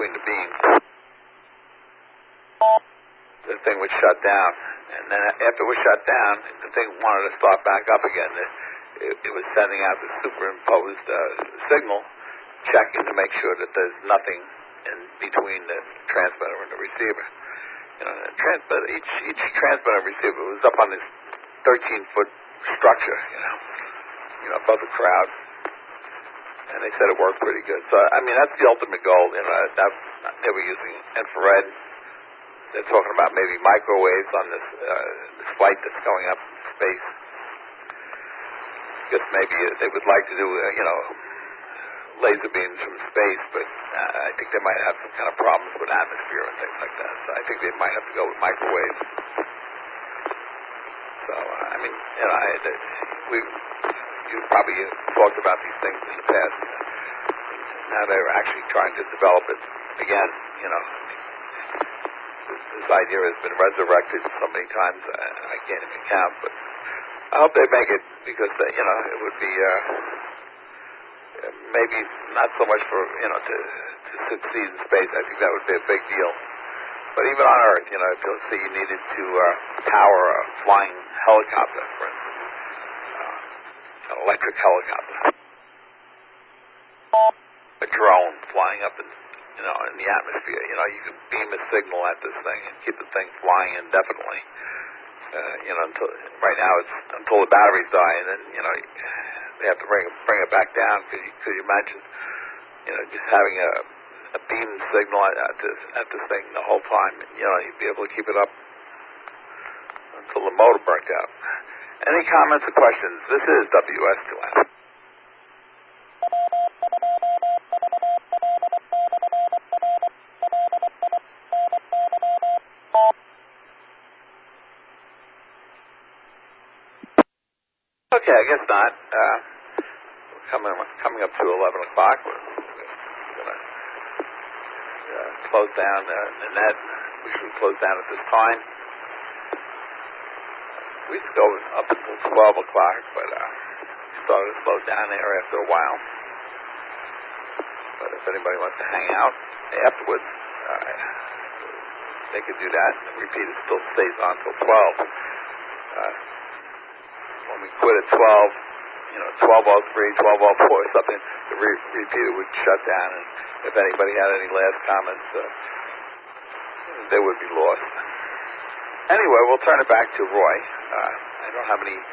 between the beams. The thing would shut down, and then after it was shut down, the thing wanted to start back up again. It was sending out the superimposed signal, checking to make sure that there's nothing in between the transmitter and the receiver. You know, each transmitter and receiver was up on this 13-foot structure, you know, above the crowd, and they said it worked pretty good. So, I mean, that's the ultimate goal. You know, they were using infrared. They're talking about maybe microwaves on this flight that's going up in space. Because maybe they would like to do, you know, laser beams from space, but I think they might have some kind of problems with atmosphere and things like that. So I think they might have to go with microwaves. So, I mean, you know, you probably talked about these things in the past. Now they're actually trying to develop it again, you know. This idea has been resurrected so many times, I can't even count, but I hope they make it because, you know, it would be maybe not so much for, you know, to succeed in space. I think that would be a big deal. But even on Earth, you know, if you'll see you needed to power a flying helicopter, for instance, an electric helicopter, a drone flying up in the atmosphere, you know, you can beam a signal at this thing and keep the thing flying indefinitely. You know, until the batteries die, and then, you know, they have to bring it back down. Could you imagine, you know, just having a beam signal at this thing the whole time? You know, you'd be able to keep it up until the motor burnt out. Any comments or questions? This is WS2M. Okay, I guess not. Coming up to 11 o'clock. We're going to close down the net. We should close down at this time. We used to go up until 12 o'clock, but we started to slow down there after a while. But if anybody wants to hang out afterwards, they could do that. The repeater still stays on until 12. When we quit at 12, you know, 12:03, 12:04, something, the repeater would shut down, and if anybody had any last comments, they would be lost. Anyway, we'll turn it back to Roy. I don't have any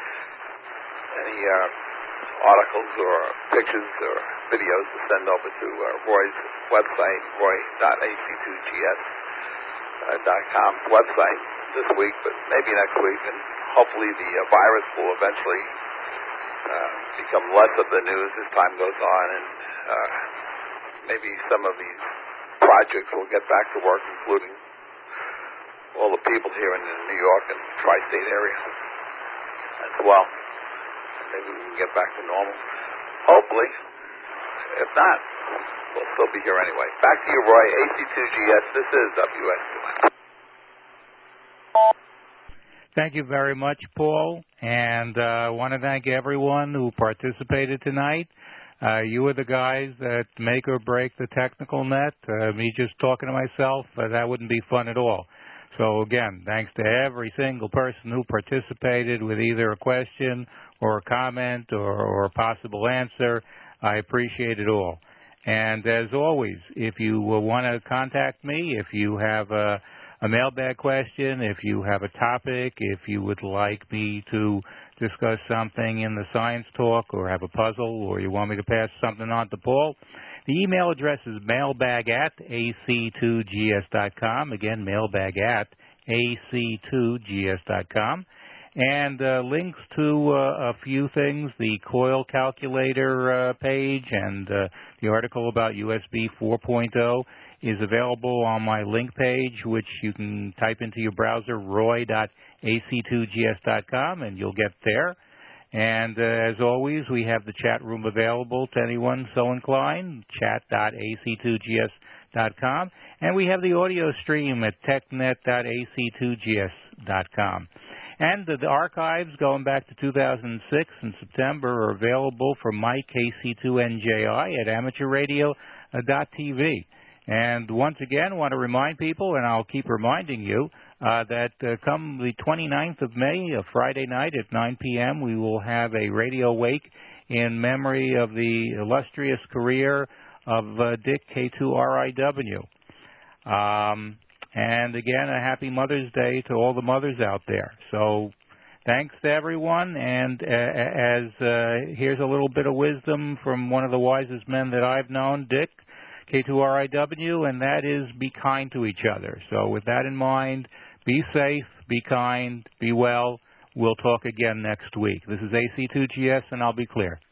articles or pictures or videos to send over to Roy's website, roy.ac2gs.com website this week, but maybe next week, and hopefully the virus will eventually become less of the news as time goes on, and maybe some of these projects will get back to work, including all the people here in the New York and tri-state area as well. Maybe we can get back to normal. Hopefully. If not, we'll still be here anyway. Back to you, Roy. AC2GS. This is WS2M. Thank you very much, Paul, and I want to thank everyone who participated tonight. You were the guys that make or break the technical net. Me just talking to myself, that wouldn't be fun at all. So, again, thanks to every single person who participated with either a question or a comment or a possible answer. I appreciate it all. And as always, if you want to contact me, if you have a mailbag question, if you have a topic, if you would like me to discuss something in the science talk or have a puzzle or you want me to pass something on to Paul, the email address is mailbag@ac2gs.com. Again, mailbag@ac2gs.com. And links to a few things, the coil calculator page and the article about USB 4.0 is available on my link page, which you can type into your browser, roy.ac2gs.com, and you'll get there. And as always, we have the chat room available to anyone so inclined, chat.ac2gs.com. And we have the audio stream at technet.ac2gs.com. And the archives going back to 2006 in September are available for Mike KC2NJI at amateurradio.tv. And once again, I want to remind people, and I'll keep reminding you, that come the 29th of May, a Friday night at 9 p.m., we will have a radio wake in memory of the illustrious career of Dick K2RIW. And again, a happy Mother's Day to all the mothers out there. So thanks to everyone, and here's a little bit of wisdom from one of the wisest men that I've known, Dick K2RIW, and that is be kind to each other. So with that in mind, be safe, be kind, be well. We'll talk again next week. This is AC2GS, and I'll be clear.